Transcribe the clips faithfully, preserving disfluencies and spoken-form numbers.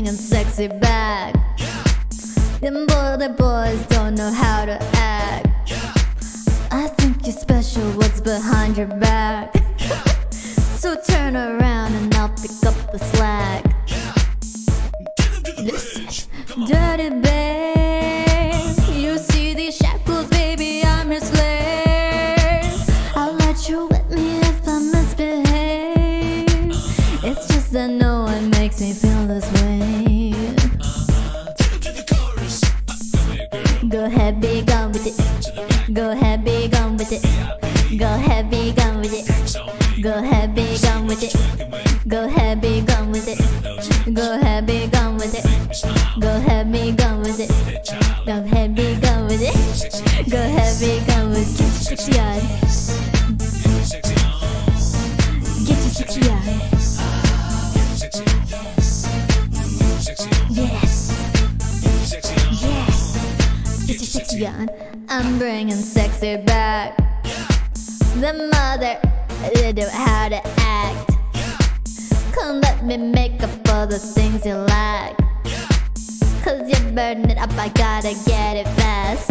bringing sexy back. Them other boys don't know how to act. I think you're special, what's behind your back? So turn around and I'll pick up the slack. Listen, dirty babe, you see these shackles, baby, I'm your slave. I'll let you whip me if I misbehave. It's just that no one makes me feel this way. Go ahead, be gone with it. Go ahead, be gone with it. Go ahead, be gone with it. Go ahead, be gone with it. Go ahead, be gone with it. Go ahead, be gone with it. Go ahead, be gone with it. Go ahead, be gone with it. Go ahead, be gone with it. Get your sexy on. Get your sexy on. Yes. Yes. Get your sexy on. I'm bringing sexy back. The mother, they know how to act. Come let me make up all the things you like. Cause you burn it up, I gotta get it fast.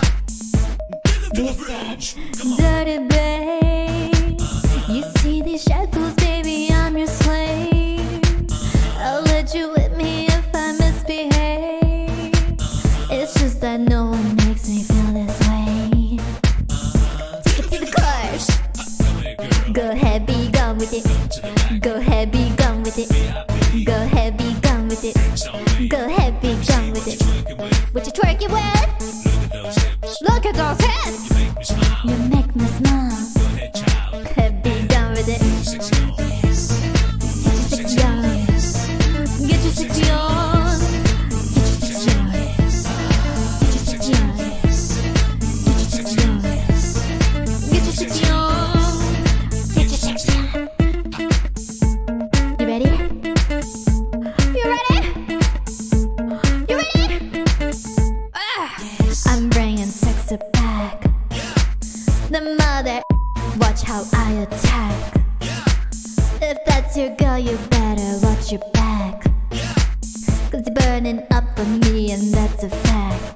Listen, dirty babe, you see these shackles, baby, I'm your slave. I'll let you whip me if I misbehave. It's just that no one makes me feel this way. Take it to the chorus. Go ahead, be gone with it. Go ahead, be gone with it. Go ahead, be gone with it. Go ahead, be gone with it. What you twerking with? Look at those hips. You make me smile. Go ahead, be gone with it. Get your sexy on. Get your sexy on. Get your sexy on. Get your sexy on. Get your sexy on. Get your sexy on. Get your sexy on. You ready? You ready? You ready? Ah. I'm bringing sexy back. The mother, watch how I attack. If that's your girl, you better watch your back. Cause you're burning up on me and that's a fact.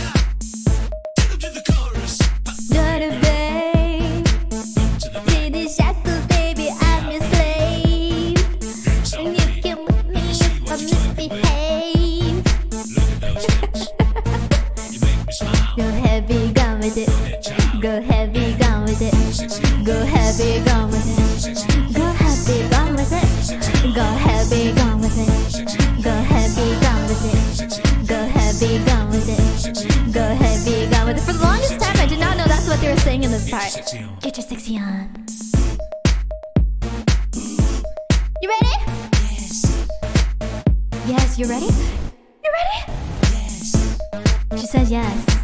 Dirty babe, see these shackles, baby, I'm your slave. And you can whip me if I misbehave. Go ahead, be gone with it. Go ahead, be gone with it. Go ahead, be gone with it. Go ahead, be gone with it. Go ahead, be gone with it. Go ahead, be gone with it. Go ahead, be gone with it. Go ahead, be gone with it. For the longest time, I did not know that's what they were saying in this part. Get your sexy on. You ready? Yes. Yes, you ready? You ready? Yes. She says yes.